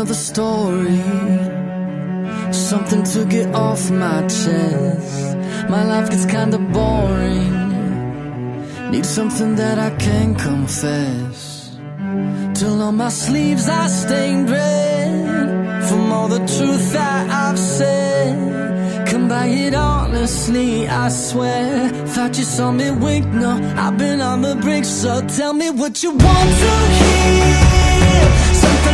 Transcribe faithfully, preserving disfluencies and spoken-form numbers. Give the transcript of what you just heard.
another story, something to get off my chest. My life gets kinda boring, need something that I can confess. Till on my sleeves I stained red from all the truth that I've said. Come by it honestly, I swear. Thought you saw me wink, no, I've been on the brink. So tell me what you want to hear, something